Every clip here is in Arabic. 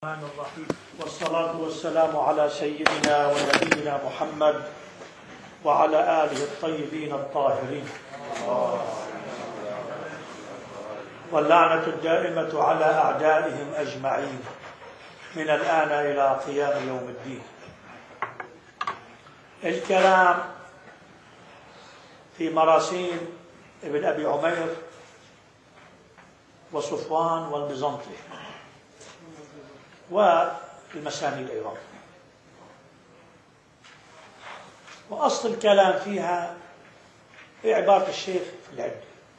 الرحمن الرحيم، والصلاة والسلام على سيدنا ونبينا محمد وعلى آله الطيبين الطاهرين، واللعنة الدائمة على أعدائهم أجمعين من الآن إلى قيام يوم الدين. الكلام في مراسيل ابن أبي عمير وصفوان والبيزنطي والمسانيد أيضا. وأصل الكلام فيها في عبارة الشيخ في العد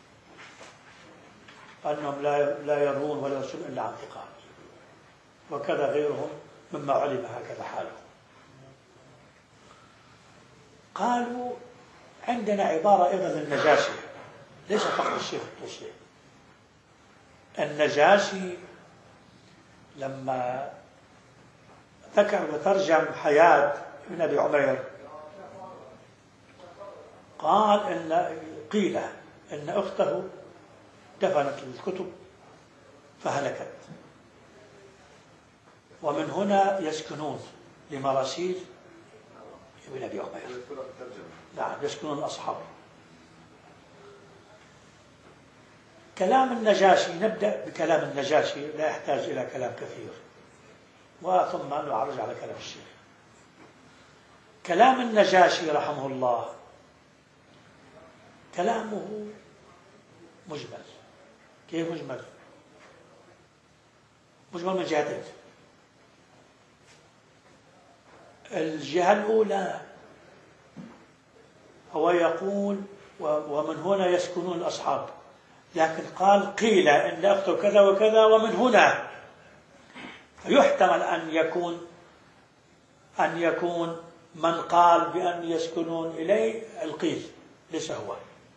أنهم لا يرون ولا يرسلون إلا عن ثقات، وكذا غيرهم مما علم هكذا حالهم. قالوا عندنا عبارة أيضا للنجاشي، ليس فقط الشيخ الطوسي. النجاشي لما ذكر وترجم حياة ابن أبي عمير قيل إن أخته دفنت الكتب فهلكت، ومن هنا يسكنون لمراسيل ابن أبي عمير. نعم، يسكنون الأصحاب. كلام النجاشي، نبدأ بكلام النجاشي، لا يحتاج إلى كلام كثير، وثم نعرج على كلام الشيخ. كلام النجاشي رحمه الله كلامه مجمل. كيف مجمل؟ مجمل من جهتين. الجهة الأولى هو يقول ومن هنا يسكنون الأصحاب، لكن قيل إن أخته كذا وكذا ومن هنا، فيحتمل أن يكون من قال بأن يسكنون إليه القيل، ليس هو.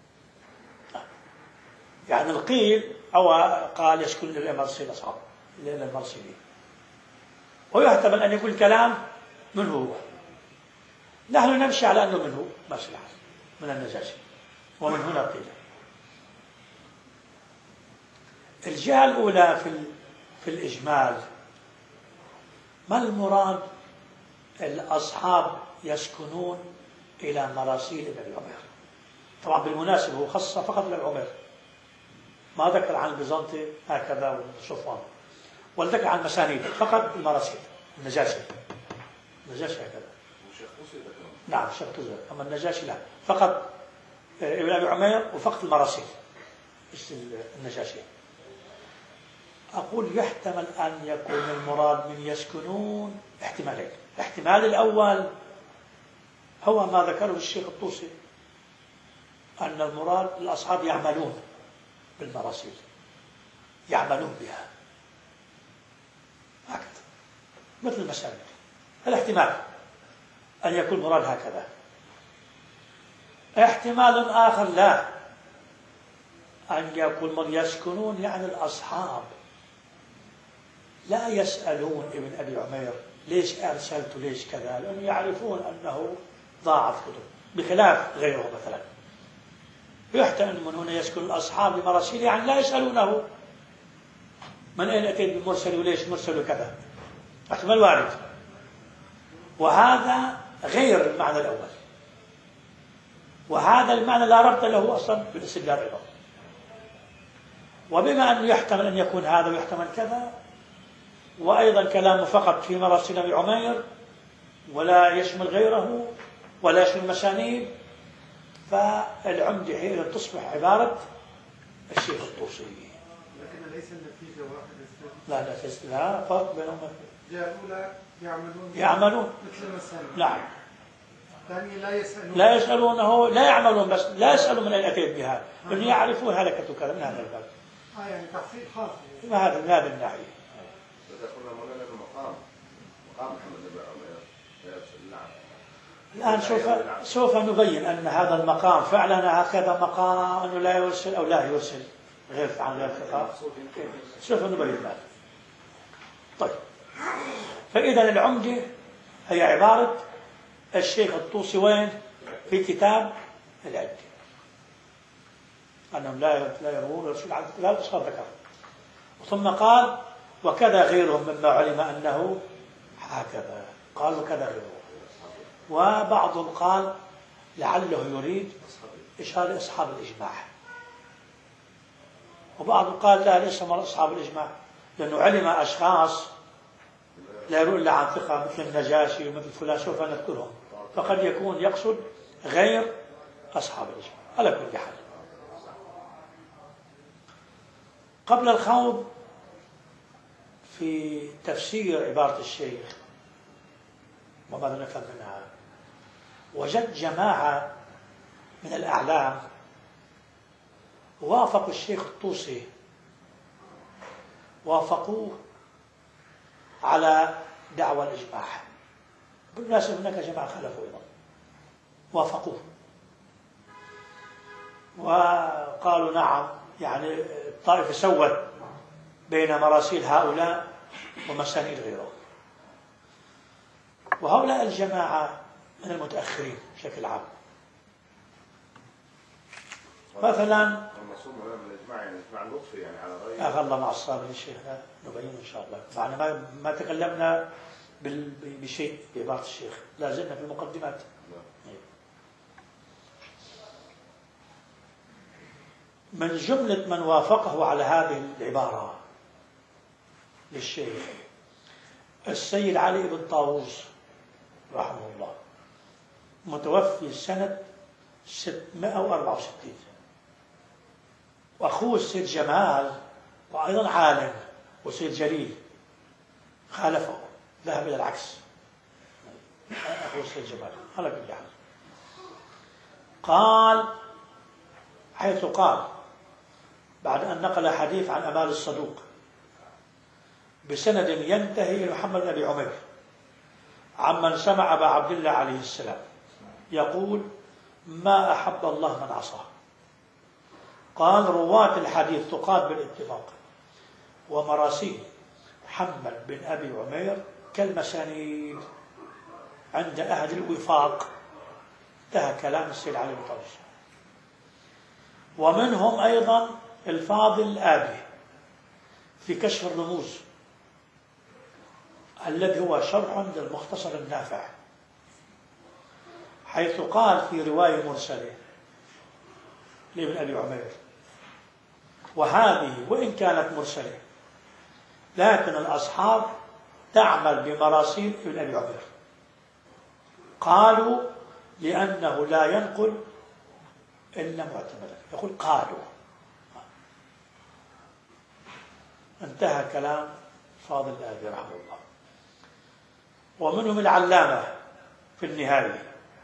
يعني القيل أو قال يسكن إلى المرسل أصحاب، إلى المرسلين، ويحتمل أن يقول كلام من هو. نحن نمشي على أنه منه مصلحة من النجاشي، ومن هنا قيل. الجهة الأولى في الإجمال، ما المراد الأصحاب يسكنون إلى مراسيل ابن عمير؟ طبعا بالمناسبة هو خص فقط ابن عمير، ما ذكر عن البيزنطي هكذا وصفوان، وذكر عن المسانيد فقط المراسيل. النجاشي هكذا. نعم، الشيخ طوسي، أما النجاشي لا، فقط ابن أبي عمير وفقط المراسيل النجاشي. أقول يحتمل أن يكون المراد من يسكنون احتمالين. الاحتمال الأول هو ما ذكره الشيخ الطوسي، أن المراد الأصحاب يعملون بالمراسيل، يعملون بها هكذا مثل المسائل. الاحتمال أن يكون مراد هكذا. احتمال آخر لا، أن يكون من يسكنون يعني الأصحاب لا يسألون ابن أبي عمير ليش أرسلت ليش كذا، لأنهم يعرفون أنه ضاعت كتب، بخلاف غيره. مثلا يحتمل من هنا يسكن الأصحاب بمراسيل، يعني لا يسألونه من أين أتيت بالمرسل وليش مرسل كذا، احتمال وارد. وهذا غير المعنى الأول، وهذا المعنى لا ربط له أصلا بالاستدلال أيضا. وبما أنه يحتمل أن يكون هذا ويحتمل كذا، وأيضا كلامه فقط في مراسيل أبي عمير ولا يشمل غيره ولا يشمل المسانيد، فالعمدة هي تصبح عبارة الشيخ الطوسي. لكن ليس النتيجة واحدة. لا فرق بينهم. الجهة الأولى يعملون مثل المسانيد. نعم. الثانية لا يسألونه، لا يعملون، بس لا يسألون من أين أتيت بها، لأنه يعرفون هلكة كذا من هذا الباب. يعني تحصيل خاص. من هذا الناحية. الآن سوف نبين أن هذا المقام فعلا هكذا مقام، أنه لا يرسل أو لا يرسل غير عن غير ثقة، سوف نبين ذلك. طيب، فإذا العمدة هي عبارة الشيخ الطوسي وين؟ في كتاب العد، أنهم لا يروون ويرسلون عن ثلاث أصحاب ذكر. ثم قال وكذا غيرهم مما علم أنه هكذا، قالوا كذا غيرهم. وبعضهم قال لعله يريد إشارة أصحاب الإجماع، وبعضهم قال لا، ليس من أصحاب الإجماع، لأنه علم أشخاص لا يروي إلا عن ثقة مثل النجاشي ومثل فلان سوف نذكرهم، فقد يكون يقصد غير أصحاب الإجماع. على كل حال، قبل الخوض في تفسير عبارة الشيخ وماذا نفهم منها، وجد جماعة من الأعلام وافقوا الشيخ الطوسي، وافقوه على دعوى الإجماع. بالمناسبة هناك جماعة خلفوا أيضا وافقوه وقالوا نعم، يعني الطائفة سوت بين مراسيل هؤلاء ومسانيد غيرهم. وهؤلاء الجماعة من المتأخرين بشكل عام. مثلا المقصود من الإجماع يعني إجماع اللطفي، يعني على رأي أخ الله مع الصابر الشيخ نبين إن شاء الله. معنا ما تكلمنا بشيء بعبارة الشيخ، لا زلنا في المقدمات. من جملة من وافقه على هذه العبارة للشيخ السيد علي بن طاووس رحمه الله، متوفي سنة 664، وأخوه السيد جمال وأيضا عالم وسيد جليل خالفه، ذهب إلى العكس. أخوه السيد جمال على كل حال قال، حيث قال بعد أن نقل حديث عن أمال الصدوق بسند ينتهي إلى محمد بن أبي عمير عمن سمع أبا عبد الله عليه السلام يقول: ما أحب الله من عصاه. قال: رواة الحديث تقاد بالاتفاق، ومراسيل محمد بن أبي عمير كالمسانيد عند أهل الوفاق. انتهى كلام السيد علي بن طاووس. ومنهم أيضا الفاضل الآبي في كشف الرموز الذي هو شرح للمختصر النافع، حيث قال في رواية مرسلة لابن أبي عمير، وهذه وإن كانت مرسلة لكن الأصحاب تعمل بمراسيل ابن أبي عمير. قالوا لأنه لا ينقل إلا معتمدا، يقول قالوا. انتهى كلام فاضل الآبي رحمه الله. ومنهم العلامة في النهاية،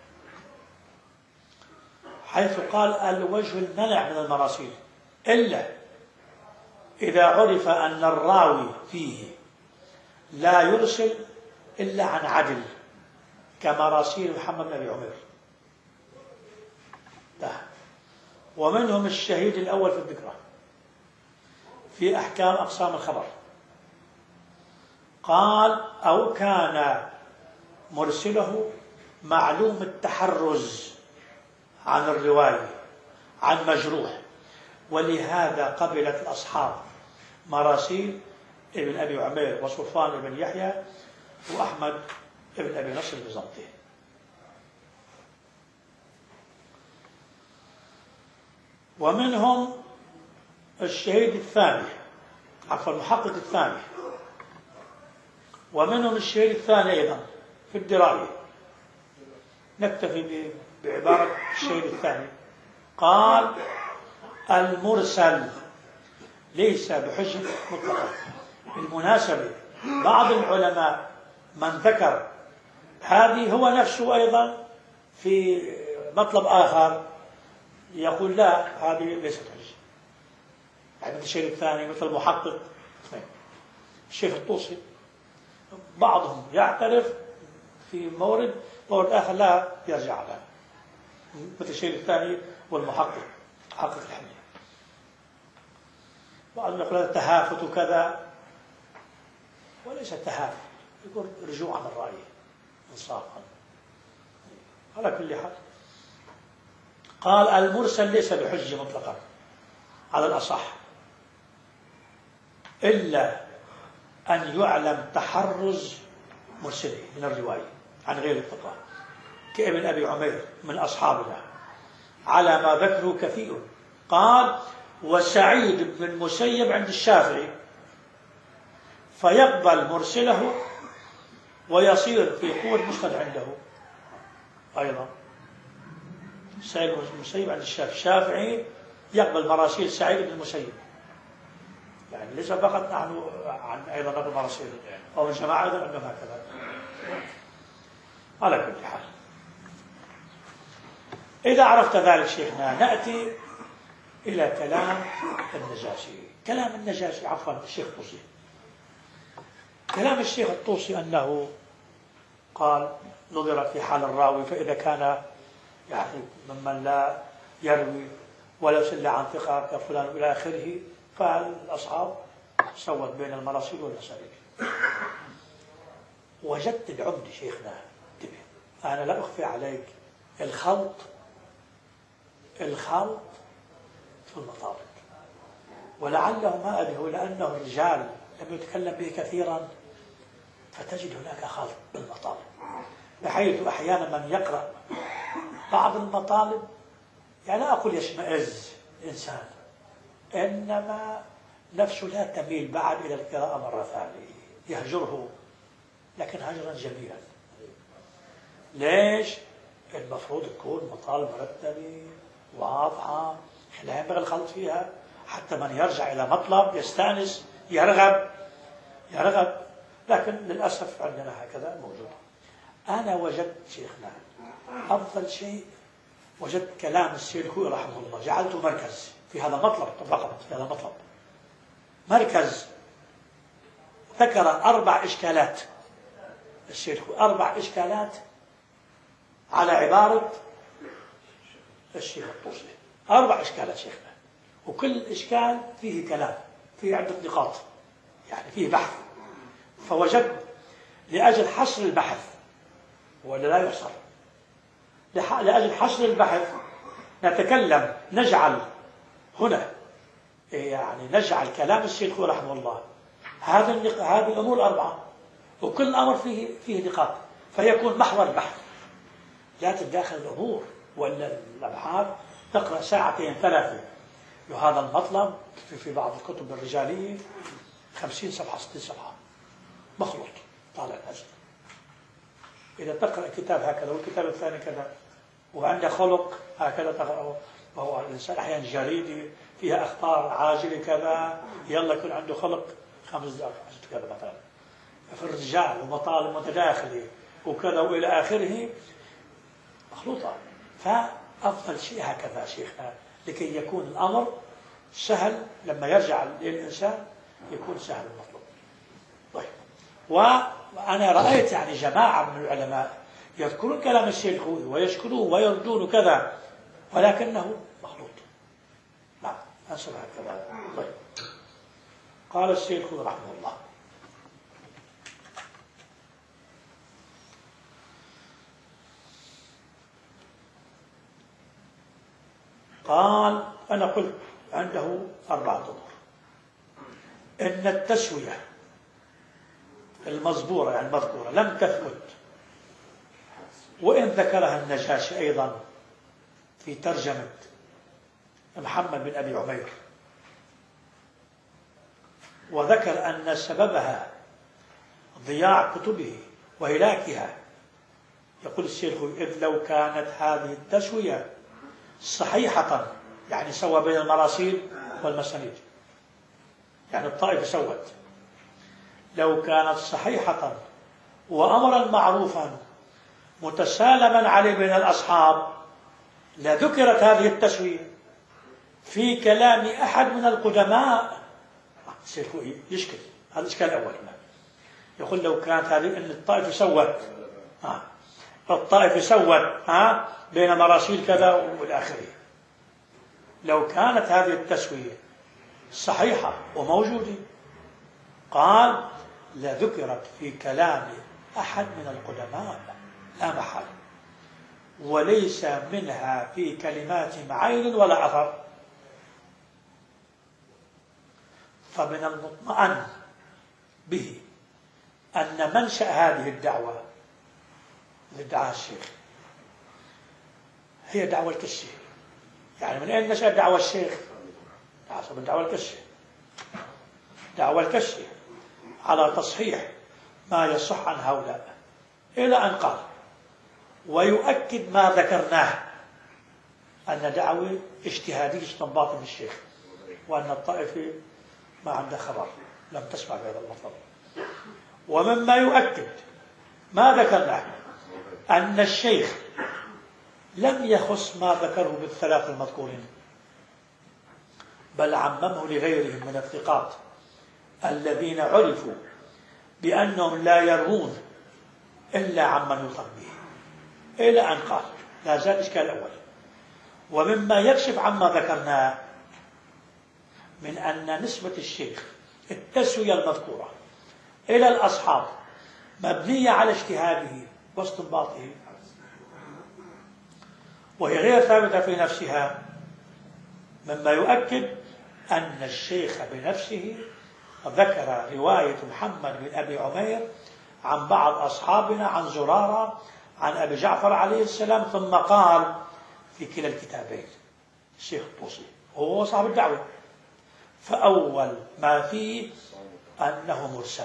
حيث قال: الوجه المنع من المراسيل إلا إذا عرف أن الراوي فيه لا يرسل إلا عن عدل كمراسيل محمد بن أبي عمير. ومنهم الشهيد الأول في الذكرى في أحكام أقسام الخبر، قال: أو كان مرسله معلوم التحرز عن الرواية عن مجروح، ولهذا قبلت الأصحاب مراسيل ابن أبي عمير وصفوان بن يحيى وأحمد ابن أبي نصر البيزنطي. ومنهم الشهيد الثاني، عفوا المحقق الثاني، ومنهم الشهيد الثاني أيضا في الدراية. نكتفي بعبارة الشهيد الثاني. قال: المرسل ليس بحجة مطلقة. بالمناسبة بعض العلماء من ذكر هذه هو نفسه أيضا في مطلب آخر يقول لا، هذه ليست حجة. يعني الشيخ الثاني مثل المحقق الشيخ الطوسي، بعضهم يعترف في مورد آخر لا يرجع له، مثل الشيخ الثاني والمحقق محقق الحمية. بعضهم يقول هذا تهافت وكذا، وليس تهافت، يقول رجوع عن الرأي انصافا. على كل حال قال: المرسل ليس بحجة مطلقا على الأصح إلا أن يعلم تحرز مرسله من الرواية عن غير الثقة كابن أبي عمير من أصحابنا على ما ذكره كثير. قال: وسعيد بن المسيب عند الشافعي، فيقبل مرسله ويصير في قوة المسند عنده. أيضا سعيد بن المسيب عند الشافعي يقبل مراسيل سعيد بن المسيب، يعني ليس فقط نحن عن أيضا نقل مراسيل أو الجماعة أيضا عندهم هكذا. على كل حال، إذا عرفت ذلك شيخنا نأتي إلى كلام النجاشي. كلام النجاشي، عفوا الشيخ الطوسي، كلام الشيخ الطوسي أنه قال: نظر في حال الراوي، فإذا كان يعني ممن لا يروي ولا يسل عن ثقة كفلان إلى آخره، فالأصحاب سوت بين المراسيل والمسانيد. وجدت العمد شيخنا، انتبه، أنا لا أخفي عليك الخلط في المطالب، ولعله ما أدري لأنه الرجال لم يتكلم به كثيرا، فتجد هناك خلط بالمطالب، بحيث أحيانا من يقرأ بعض المطالب يعني لا أقول يشمئز الإنسان، إنما نفسه لا تميل بعد إلى القراءة مرة ثانية، يهجره، لكن هجرا جميلا. ليش؟ المفروض تكون مطالب مرتبة واضحة، لا ينبغي الخلط فيها، حتى من يرجع إلى مطلب يستأنس يرغب، لكن للأسف عندنا هكذا موجود. أنا وجدت شيخنا أفضل شيء، وجدت كلام السيد الخوئي رحمه الله، جعلته مركز في هذا المطلب فقط، في هذا المطلب مركز. ذكر 4 إشكالات السيد الخوئي، 4 إشكالات على عبارة الشيخ الطوسي، 4 إشكالات شيخنا، وكل إشكال فيه كلام، فيه عدة نقاط، يعني فيه بحث. فوجد لأجل حصر البحث، ولا لا يحصر، لأجل حصر البحث نتكلم، نجعل هنا يعني نجعل كلام السيد الخوئي رحمه الله هذه الأمور 4، وكل أمر فيه نقاط، فيكون محور البحث، لا تتداخل الأمور، ولا الأبحاث تقرأ 2 3 وهذا المطلب في بعض الكتب الرجالية 50 صفحة 60 صفحة مخلوط طالع نازل. إذا تقرأ كتاب هكذا والكتاب الثاني كذا، وعنده خلق هكذا تقرأه، وهو الإنسان أحيانا جريدي فيها أخبار عاجلة كذا، يلا يكون عنده خلق 5 دقائق كذا مثلا، في الرجال ومطالب متداخلة وكذا وإلى آخره مخلوطة. فأفضل شيء هكذا شيخنا، لكي يكون الأمر سهل لما يرجع للإنسان، يكون سهل المطلوب. طيب، وأنا رأيت يعني جماعة من العلماء يذكرون كلام السيد الخوئي ويشكروه ويردون كذا، ولكنه مخلوط. نعم، أنسب هكذا. طيب، قال السيد الخوئي رحمه الله: قال: أنا قلت عنده 4 أمور. إن التسوية المزبورة يعني المذكورة لم تثبت، وإن ذكرها النجاشي أيضا في ترجمة محمد بن أبي عمير، وذكر أن سببها ضياع كتبه وهلاكها. يقول الشيخ: إذ لو كانت هذه التسوية صحيحة، يعني سوى بين المراسيل والمسانيد، يعني الطائفة سوت، لو كانت صحيحة وأمرا معروفا متسالما عليه بين الأصحاب، لذكرت هذه التسوية في كلام أحد من القدماء. الشيخ يشكل هذا الإشكال الأول هنا، يقول لو كانت هذه أن الطائفة سوت، الطائفة سوت بين مراسيل كذا والى اخره، لو كانت هذه التسوية صحيحة وموجودة، قال لذكرت في كلام أحد من القدماء لا محال، وليس منها في كلماتهم عين ولا أثر. فمن المطمئن به أن منشأ هذه الدعوة اللي ادعاها الشيخ هي دعوة الكشي. يعني من أين نشأت دعوة الشيخ؟ حسب الدعوة الكشي. دعوة الكشي على تصحيح ما يصح عن هؤلاء، إلى أن قال ويؤكد ما ذكرناه أن دعوة اجتهادية استنباط من الشيخ، وأن الطائفة ما عندها خبر، لم تسمع بهذا المطلب. ومما يؤكد ما ذكرناه أن الشيخ لم يخص ما ذكره بالثلاث المذكورين، بل عممه لغيرهم من الثقات الذين عرفوا بأنهم لا يروون إلا عمن يوثق به، إلى أن قال لا زال الإشكال الأول. ومما يكشف عما ذكرناه من أن نسبة الشيخ التسوية المذكورة إلى الأصحاب مبنية على اجتهاده واستنباطه، وهي غير ثابتة في نفسها، مما يؤكد أن الشيخ بنفسه ذكر رواية محمد بن أبي عمير عن بعض أصحابنا عن زرارة عن أبي جعفر عليه السلام، ثم قال في كلا الكتابين الشيخ الطوسي هو صاحب الدعوة، فأول ما فيه أنه مرسل.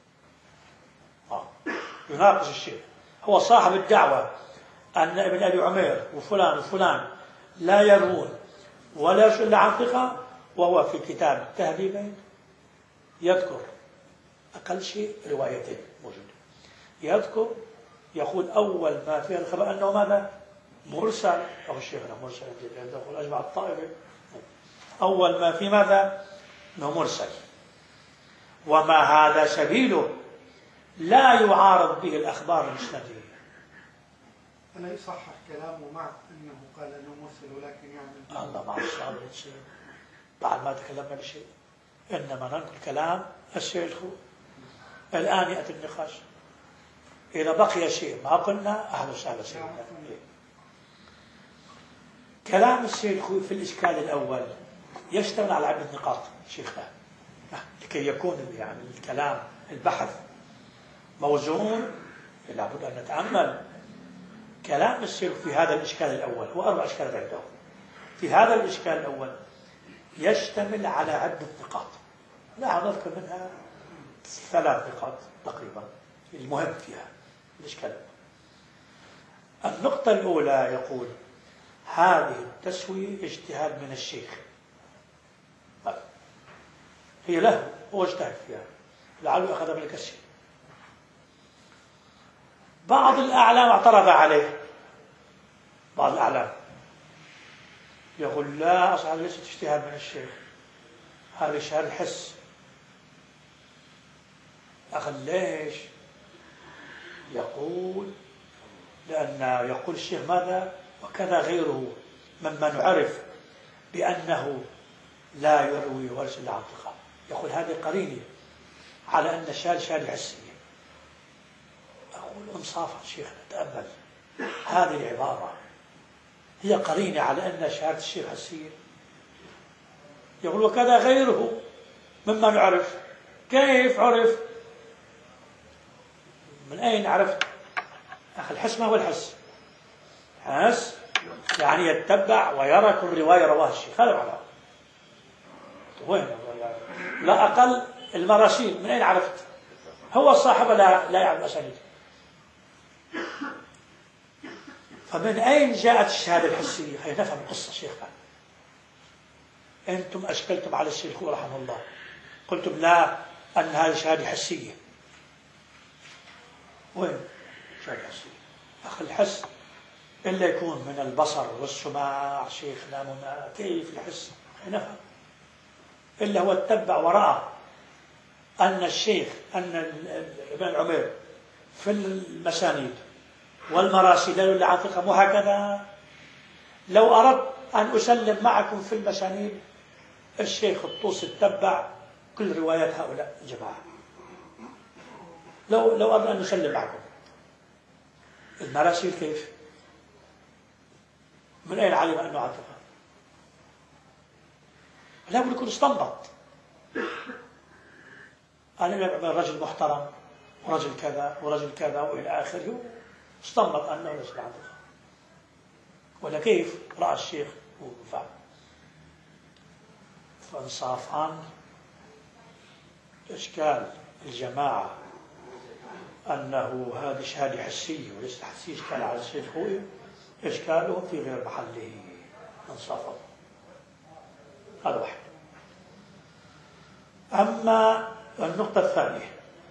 يناقش الشيخ، هو صاحب الدعوة أن ابن أبي عمير وفلان وفلان لا يروون ولا يشل عن ثقة، وهو في كتاب التهذيبين يذكر أقل شيء روايتين موجودة، يذكر يقول أول ما فيها الخبر أنه ماذا؟ مرسل، أو الشيخنا مرسل يقول أجمع الطائفة، أول ما في ماذا؟ أنه مرسل، وما هذا سبيله لا يعارض به الأخبار المسندية. ألا يصحح كلامه مع أنه قال أنه مرسل، ولكن يعني الله ما عرف شيء بعد ما تكلمنا بشيء، إنما ننقل كلام الشيخ. الآن يأتي النقاش، إذا بقي شيء ما قلنا أهل وسهلا سيدنا. كلام الشيخ في الإشكال الأول يشتغل على عدة نقاط شيخنا، لكي يكون يعني الكلام البحث موزون. لابد أن نتأمل كلام الشيخ في هذا الإشكال الأول، هو 4 أشكالات عنده. في هذا الإشكال الأول يشتمل على عدة نقاط، لا نذكر منها 3 نقاط تقريبا المهم فيها الإشكال. النقطة الأولى يقول هذه التسوية اجتهاد من الشيخ، هي له، هو اجتهد فيها لعله أخذ من الكشف. بعض الأعلام اعترض عليه، بعض الأعلام يقول لا أصلا ليست اجتهاد من الشيخ، هذا اجتهاد الحس. أخذ ليش؟ يقول لأن يقول الشيخ ماذا؟ وكذا غيره ممن عرف بأنه لا يروي ويرسل عن ثقة، يقول هذه قرينة على أن الشهادة شهادة حسية. أقول انصافا شيخنا تأمل هذه العبارة، هي قرينة على أن شهادة الشيخ حسية. يقول وكذا غيره ممن عرف. كيف عرف؟ من أين عرفت؟ أخي الحس ما هو الحس؟ حس يعني يتبع ويرى كل رواية رواها الشيخ، هذا معناه. وين؟ لا أقل المراسيل من أين عرفت؟ هو صاحب لا يعرف أسانيد. فمن أين جاءت الشهادة الحسية؟ هي نفهم القصة شيخنا. أنتم أشكلتم على الشيخ رحمه الله، قلتم لا أن هذه شهادة حسية. وين شهادة حسية؟ أخي الحس إلا يكون من البصر والسماع شيخنا منا، كيف الحس؟ نفهم إلا هو اتبع ورأى أن الشيخ أن ابن عمير في المسانيد والمراسيل إلا عن ثقة، وهكذا. لو أردت أن أسلم معكم في المسانيد الشيخ الطوسي اتبع كل روايات هؤلاء الجماعة، لو أردت أن أسلم معكم المراسيل كيف؟ من أين علم أنه عن ثقة؟ لا بد يكون استنبط. أنا رجل محترم ورجل كذا ورجل كذا وإلى آخره، استنبط أنه ليس عنده خطأ. ولا كيف رأى الشيخ وفعل. فانصاف عن إشكال الجماعة أنه هذه شهادة حسية وليست حسية، إشكال على الشيخ هو إشكاله في غير محله، انصافا. هذا واحد. أما النقطة الثانية،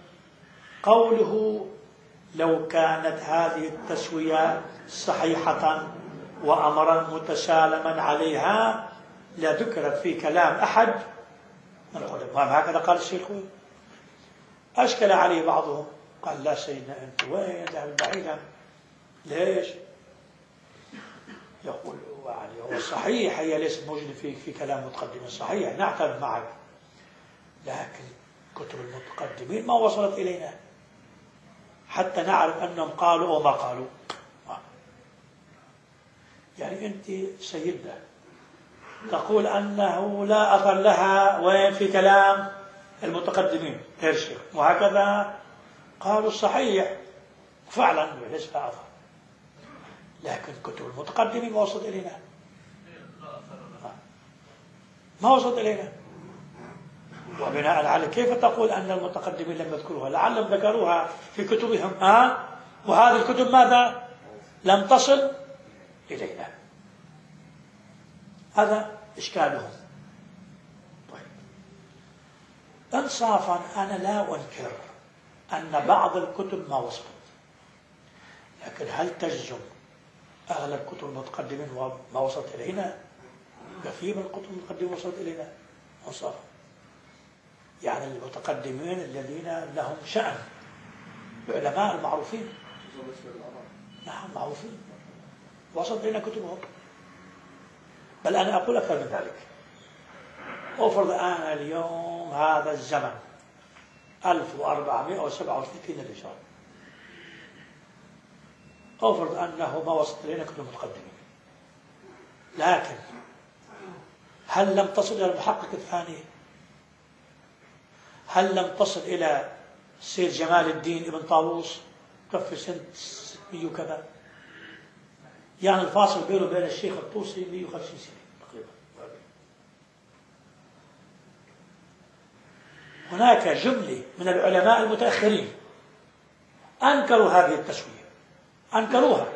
قوله لو كانت هذه التسوية صحيحة وأمرا متسالما عليها لذكرت في كلام أحد من العلماء، هكذا قال الشيخ. أشكل عليه بعضهم، قال لا سيدنا أنت وين ذهب بعيدا؟ ليش؟ يقول يعني هو صحيح هي ليست موجودة في كلام متقدمين، صحيح نعترف معك، لكن كتب المتقدمين ما وصلت إلينا حتى نعرف أنهم قالوا أو ما قالوا. يعني أنت سيدنا تقول أنه لا أثر لها وين في كلام المتقدمين غير الشيخ، وهكذا قالوا الصحيح فعلا ليس لها أثر، لكن كتب المتقدمين ما وصلت إلينا، ما وصلت إلينا. وبناء على كيف تقول أن المتقدمين لم يذكروها؟ لعلهم ذكروها في كتبهم، وهذه الكتب ماذا؟ لم تصل إلينا. هذا إشكالهم. طيب، إنصافا أنا لا أنكر أن بعض الكتب ما وصلت، لكن هل تجزم أغلب كتب المتقدمين ما وصلت إلينا؟ كثير من الكتب المتقدمين وصلت إلينا إنصافا. يعني المتقدمين الذين لهم شأن، العلماء المعروفين، نعم معروفين، وصلت إلينا كتبهم. بل أنا أقول أكثر من ذلك، أفرض أنا اليوم هذا الزمن 1437 للهجرة، أفرض أنه ما وصلت إلينا كتب المتقدمين، لكن هل لم تصل إلى المحقق الثاني؟ هل لم تصل إلى سيد جمال الدين ابن طاووس توفي سنة 600 وكذا؟ يعني الفاصل بينه وبين الشيخ الطوسي 150 سنة تقريبا. هناك جملة من العلماء المتأخرين أنكروا هذه التسوية، أنكروها.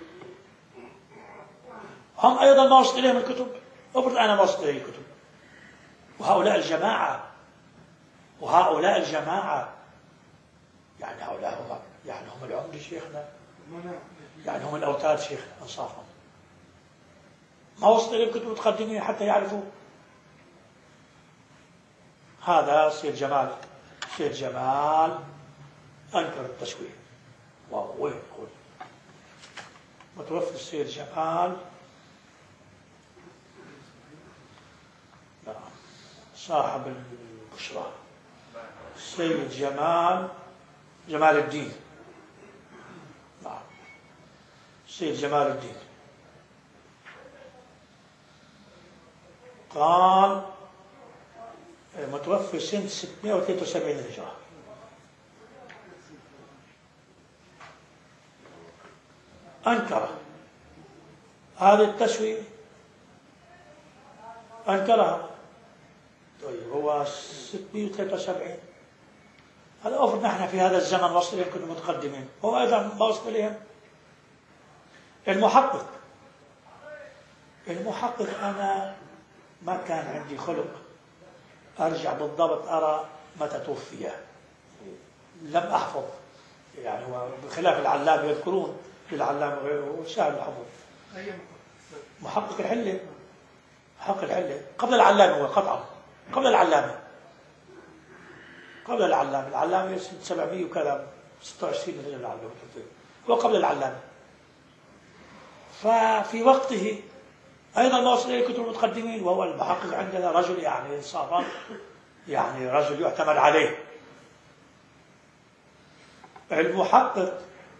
هم أيضا ما وصلت إليهم الكتب، أفرض أنا ما وصلت إليه الكتب، وهؤلاء الجماعة يعني هؤلاء هم العمدة شيخنا، يعني هم الأوتاد شيخنا أنصافا، ما وصلت إليهم كتب متقدمين حتى يعرفوا. هذا سيد جمال أنكر التسوية. وين يقول متوفي السيد جمال، صاحب البشرى، السيد جمال الدين، نعم السيد جمال الدين قال متوفي سنة 673 للهجرة. أنكر هذه التسوية، أنكرها. طيب هو 673، هذا أفرض نحن في هذا الزمن وصل إليهم كنا متقدمين، هو أيضا ما وصل إليهم. المحقق أنا ما كان عندي خلق أرجع بالضبط أرى متى توفي، لم أحفظ، يعني بخلاف العلامة يذكرون للعلامة غيره سهل الحفظ. محقق الحلة قبل العلامة، هو قطعا قبل العلامة، العلامة 700 وكذا 26 من العلامة، هو قبل العلامة. ففي وقته أيضا ما وصل إلى كتب المتقدمين، وهو المحقق عندنا رجل يعني إنصافا، يعني رجل يعتمد عليه. المحقق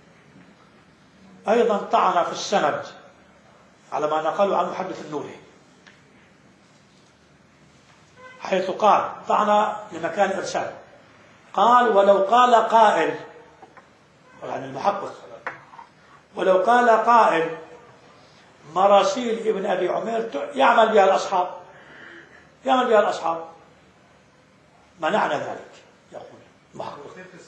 أيضا طعن في السند على ما نقله عن محدث النوري، حيث قال طعن لمكان إرسال، قال ولو قال قائل، يعني المحقق، ولو قال قائل مراسيل ابن أبي عمير يعمل بها الأصحاب، يعمل بها الأصحاب، منعنا ذلك، يقول المحقق.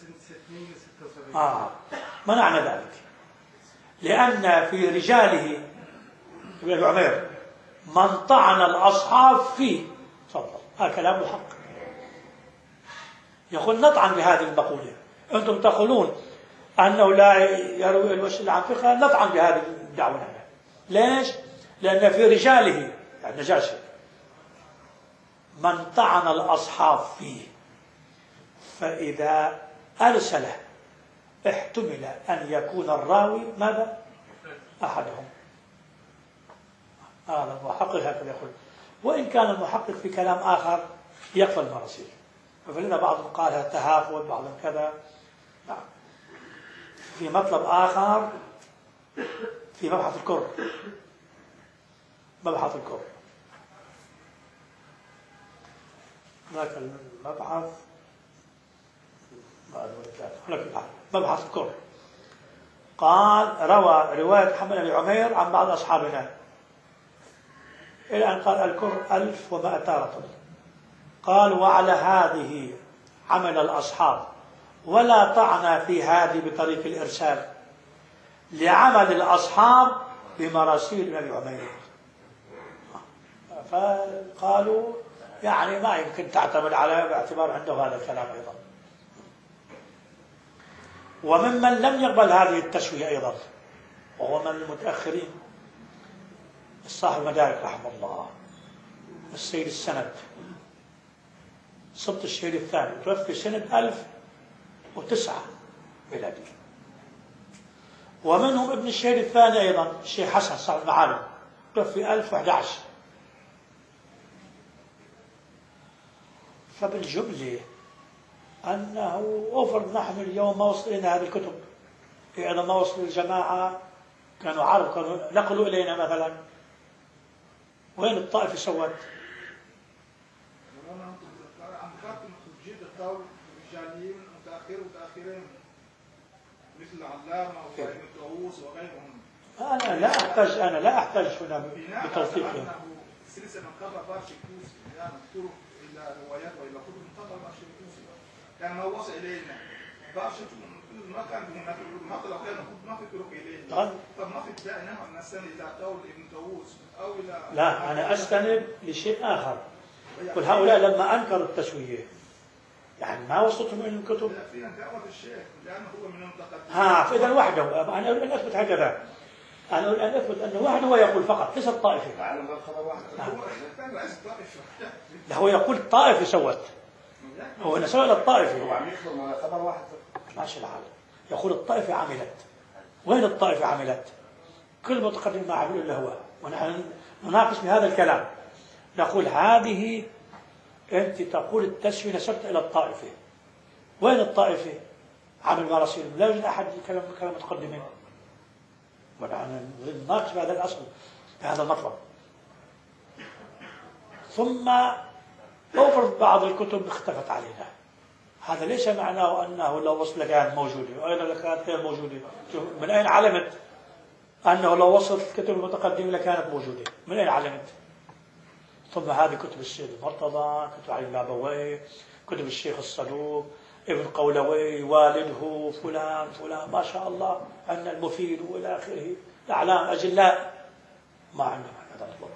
منعنا ذلك لأن في رجاله ابن أبي عمير من طعن الأصحاب فيه. تفضل، هذا كلام محقق. يقول نطعن بهذه المقولة، أنتم تقولون أنه لا يروي الوشل عن فقه، نطعن بهذه الدعوة. ليش؟ لأن في رجاله يعني النجاشي من طعن الأصحاب فيه، فإذا أرسله احتمل أن يكون الراوي ماذا؟ أحدهم. هذا المحقق هكذا يقول، وإن كان المحقق في كلام آخر يقبل المراسيل، فلنا بعضهم قالها تهافت، بعضهم كذا. نعم. في مطلب آخر في مبحث الكر، مبحث الكر، ذاك المبحث مبحث الكر، قال روى رواية محمد بن عمير عن بعض أصحابنا إلى أن قال الكر 1200 رطل. قال وعلى هذه عمل الأصحاب، ولا طعن في هذه بطريق الإرسال، لعمل الأصحاب بمراسيل ابن أبي عمير. فقالوا يعني ما يمكن تعتمد على باعتبار عنده هذا الكلام أيضا. وممن لم يقبل هذه التسوية أيضا وهو من المتأخرين الصاحب المدارك رحمه الله السيد السند، سبط الشهيد الثاني، توفي سنة 1009 ميلادي. ومنهم ابن الشهيد الثاني أيضا الشيخ حسن صاحب المعالم، توفي 1011. فبالجملة أنه أفرض نحن اليوم ما وصل إلينا هذه الكتب، إذا ما وصل الجماعة كانوا عرب كانوا نقلوا إلينا مثلا، وين الطائفة سوت؟ مثل علامة وابن طاووس وغيرهم. أنا لا أحتاج هنا بتوثيقهم. سلسلة من قبل بارش الكوسي، يعني طرق إلى روايات وإلى كتب من قبل بارش الكوسي. كان ما وصل إلينا بارش ما كان هناك، حتى لو كان ما في طرق إلينا. طب ما في داعي نحن نستند إلى قول ابن طاووس أو إلى. لا، أنا أستند لشيء آخر. كل هؤلاء لما أنكروا التسوية يعني ما وصلتهم إلى الكتب. لا، فيها دعوة الشيخ لأنه هو من المتقدمين. فإذا وحده، أنا أريد أن أثبت هكذا. أنا أريد أن أثبت أنه وحده هو يقول فقط، ليس الطائفة. لا، هو يقول الطائفة سوت. هو نسوي إلى الطائفة. هو عم يخبر خبر واحد. ماشي الحال. يقول الطائفة عملت. وين الطائفة عملت؟ كل متقدم ما عمل إلا هو. ونحن نناقش بهذا الكلام. نقول هذه أنت تقول التسوية نسبت إلى الطائفة. وين الطائفة؟ عمل مراسيل، لا يوجد أحد كلام متقدمين. ونحن نناقش بهذا الأصل بهذا المطلب. ثم أفرض بعض الكتب اختفت علينا، هذا ليس معناه أنه لو وصل كانت موجودة وأيضا لكانت غير موجودة. من أين علمت أنه لو وصلت الكتب المتقدمة لكانت موجودة؟ من أين علمت؟ ثم هذه كتب السيد المرتضى، كتب علي البابوي، كتب الشيخ الصدوق، ابن قولوي، والده فلان فلان، ما شاء الله، عندنا المفيد وإلى آخره، أعلام أجلاء، ما عندنا هذا المطلب.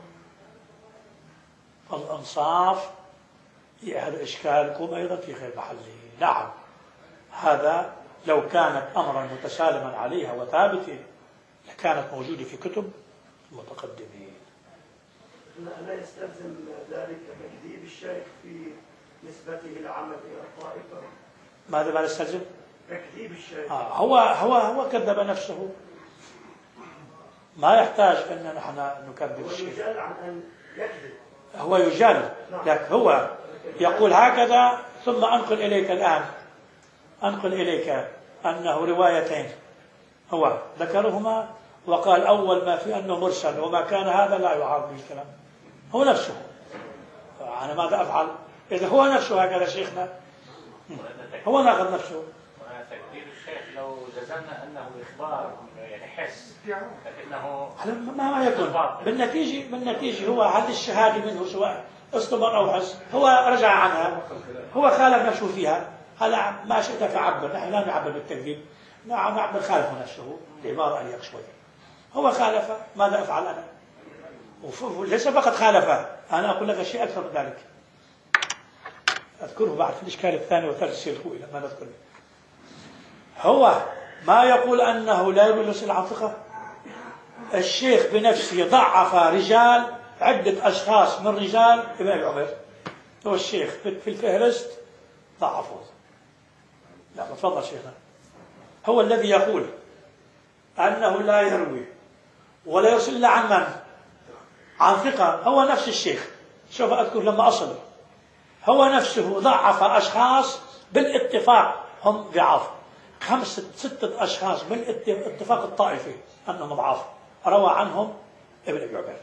فالإنصاف هذا إشكالكم أيضا في غير محله. نعم، هذا لو كانت أمرا متسالما عليها وثابتة لكانت موجودة في كتب المتقدمين. لا يستلزم ذلك تكذيب الشيخ في نسبته العمل إلى الطائفة. ماذا ما يستلزم؟ تكذيب الشيخ. هو كذب نفسه، ما يحتاج أن نحن نكذب الشيخ. هو يجال عن أن يكذب. هو يجال، لكن هو يقول هكذا. ثم أنقل إليك الآن، أنقل إليك أنه روايتين هو ذكرهما وقال أول ما في أنه مرسل، وما كان هذا لا يعارض به الكلام. هو نفسه. أنا ماذا أفعل؟ إذا هو نفسه هكذا شيخنا هو ناقض نفسه. تكذيب الشيخ لو جزمنا انه اخبار يعني حس لكنه ما يكون بالنتيجه هو هل الشهاده منه سواء اصطبر او حس، هو رجع عنها، هو خالف نفسه فيها. هلا ما شئت فعبر، نحن لا نعبر بالتكذيب، نعبر خالف نفسه بعباره اليق شوي. هو خالف، ماذا افعل انا؟ وليس فقط خالفه، انا اقول لك شيء اكثر من ذلك اذكره بعد في الاشكال الثاني والثالث سيركوا الى ما نذكر. هو ما يقول انه لا يجوز عن ثقه. الشيخ بنفسه ضعف رجال، عده اشخاص من رجال ابن ابي عمر. هو الشيخ في الفهرست ضعفه. لا تفضل شيخنا. هو الذي يقول انه لا يروي ولا يرسل الا عن من؟ عن ثقه. هو نفس الشيخ، سوف اذكر لما اصل. هو نفسه ضعف اشخاص بالاتفاق، هم ضعاف 5-6 أشخاص بالاتفاق الطائفي أنهم ضعاف، روى عنهم ابن أبي عمر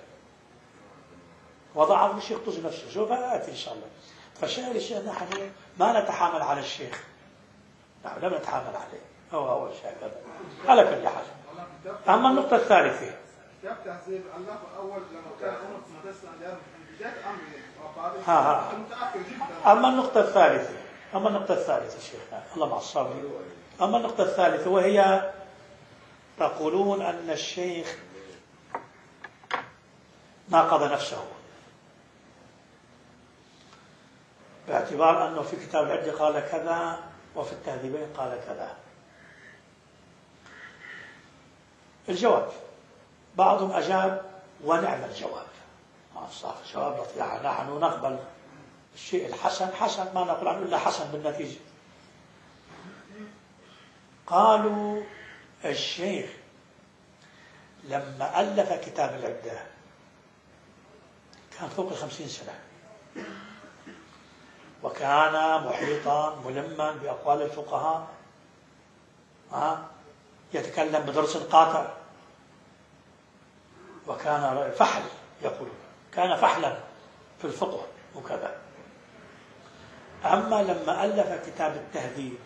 وضعف الشيخ طوزي نفسه. سوف آتي إن شاء الله. فشاهد الشيخ نحن ما نتحامل على الشيخ، نحن لم نتحامل عليه، هو الشيخ على كل حال. أما النقطة الثالثة كتاب تهذيب الله أول لما كان أمة مدرسة أيام بداية أمر متأخر جدا. أما النقطة الثالثة شيخنا الله مع الصابرين. أما النقطة الثالثة وهي تقولون أن الشيخ ناقض نفسه باعتبار أنه في كتاب العدة قال كذا وفي التهذيبين قال كذا. الجواب بعضهم أجاب ونعم الجواب، جواب لطيف. نحن نقبل الشيء الحسن حسن، ما نقول عنه إلا حسن بالنتيجة. قالوا الشيخ لما ألف كتاب العدة كان فوق 50 سنة، وكان محيطا ملما بأقوال الفقهاء، يتكلم بدرس قاطع، وكان فحل، يقول كان فحلا في الفقه وكذا. أما لما ألف كتاب التهذيب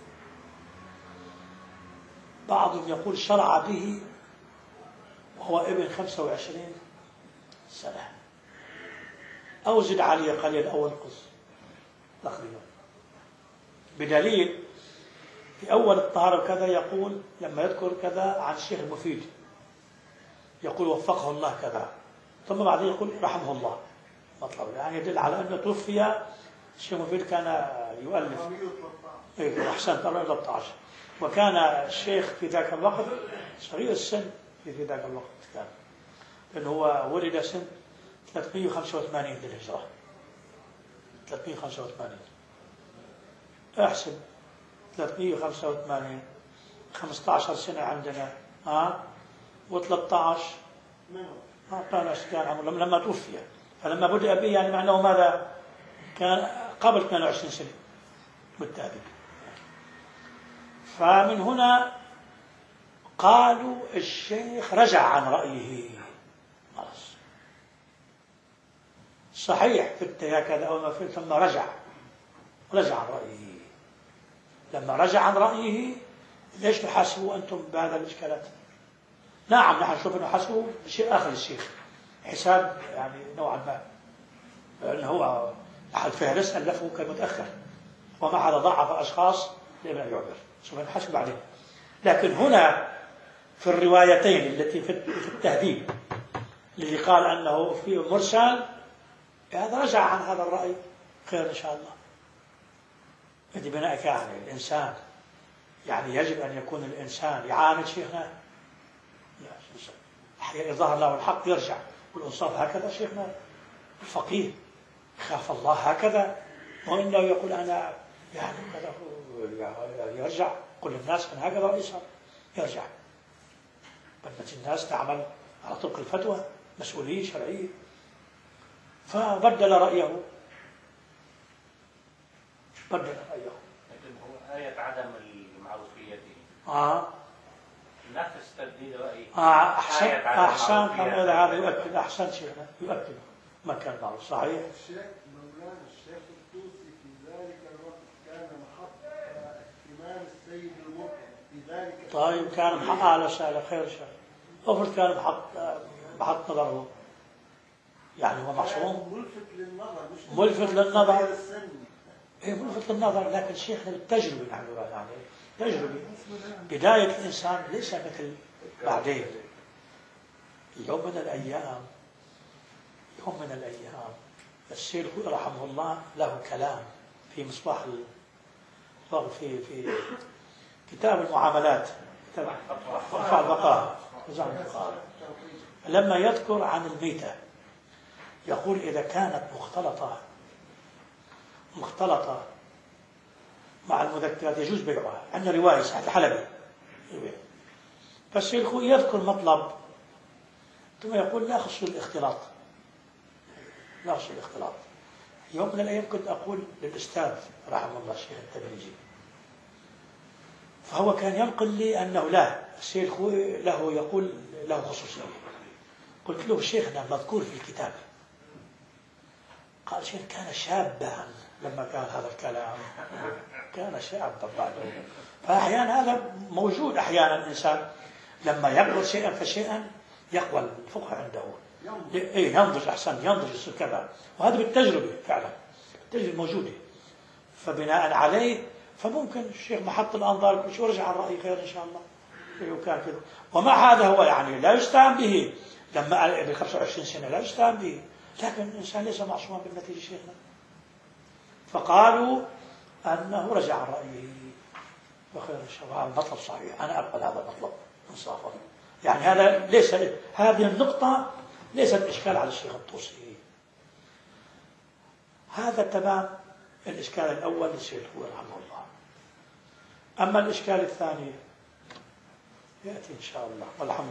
بعضهم يقول شرع به وهو ابن 25 سنة أو زد عليه قليل أو انقص تقريبا، بدليل في أول الطهارة كذا يقول لما يذكر كذا عن الشيخ المفيد يقول وفقه الله كذا، ثم بعدين يقول رحمه الله. مطلب يعني يدل على أنه توفي الشيخ المفيد كان يؤلف أحسنت 13، وكان الشيخ في ذاك الوقت صغير السن في ذاك الوقت، كان لأنه هو ولد سنة 385 للهجرة. 385 احسب 385 15 سنة عندنا و13 كان عمره لما توفي، فلما بدأ به يعني معناه ماذا؟ كان قبل 22 سنة بالتهذيب. فمن هنا قالوا الشيخ رجع عن رأيه، خلاص صحيح في هكذا أو ما في، ثم رجع عن رأيه. لما رجع عن رأيه ليش تحاسبوا أنتم بهذا الإشكالات؟ نعم نحن نشوف أنه حسبوا بشيء آخر الشيخ حساب يعني نوعا ما، لأنه هو الفهرس ألفه كان متأخر، ومع هذا ضعف أشخاص لابن أبي عمر سوف نحاسب عليه. لكن هنا في الروايتين التي في التهذيب الذي قال أنه فيه مرسل، هذا رجع عن هذا الرأي، خير إن شاء الله. بدي بناء يعني الإنسان يعني يجب أن يكون الإنسان يعاند شيخنا، أحيانا ظهر له الحق يرجع والإنصاف. هكذا شيخنا الفقيه خاف الله هكذا، وإنه يقول أنا يعني كذا يرجع. كل الناس من هكذا ويسار يرجع. بدأت الناس تعمل على طبق الفتوى، مسؤولية شرعية. فبدل رأيه، لكن هو آية عدم المعروفية نفس تبديل رأيه. أحسن هذا يؤكد، أحسن شيخنا يؤكد ما كان معروف. صحيح. مولانا الشيخ الطوسي في ذلك الوقت كان طيب كان محط على سهل خير شر، افرض كان محط نظره، يعني هو معصوم ملفت للنظر، مش ملفت للنظر. غير السن. ايه ملفت للنظر، لكن شيخنا بالتجربه نحن يعني تجربه. بدايه الانسان ليس مثل بعدين. يوم من الايام السيد الخوئي رحمه الله له كلام في مصباح في كتاب المعاملات، كتاب رفع البقاء، لما يذكر عن الميتة يقول إذا كانت مختلطة مع المذكرات يجوز بيعها. عندنا رواية سعد الحلبي، فالسيد الخوئي يذكر مطلب ثم يقول لا يخص الاختلاط. يوم من الأيام كنت أقول للأستاذ رحمه الله الشيخ التبريزي، فهو كان ينقل لي أنه لا، السيد الخوئي له خصوصية. قلت له شيخنا مذكور في الكتاب. قال شيخ كان شابا لما كان هذا الكلام، كان شابا بعده. فأحيانا هذا موجود، أحيانا الإنسان لما يقبل شيئا فشيئا يقبل الفقه عنده، ينضج أحسن، ينضج يصير كذا. وهذا بالتجربة فعلا، التجربة موجودة. فبناء عليه فممكن الشيخ محط الأنظار شو رجع عن رأي خير إن شاء الله وكان كذا. ومع هذا هو يعني لا يستهان به، لما ابن 25 سنة لا يستهان به، لكن الإنسان ليس معصوما بالنتيجة شيخنا. فقالوا أنه رجع عن رأيه وخير إن شاء الله. المطلب صحيح، أنا أقبل هذا المطلب إنصافا. يعني هذه النقطة ليست إشكال على الشيخ الطوسي. هذا تمام الإشكال الأول للشيخ الخوئي رحمه الله. أما الإشكال الثاني يأتي إن شاء الله، والحمد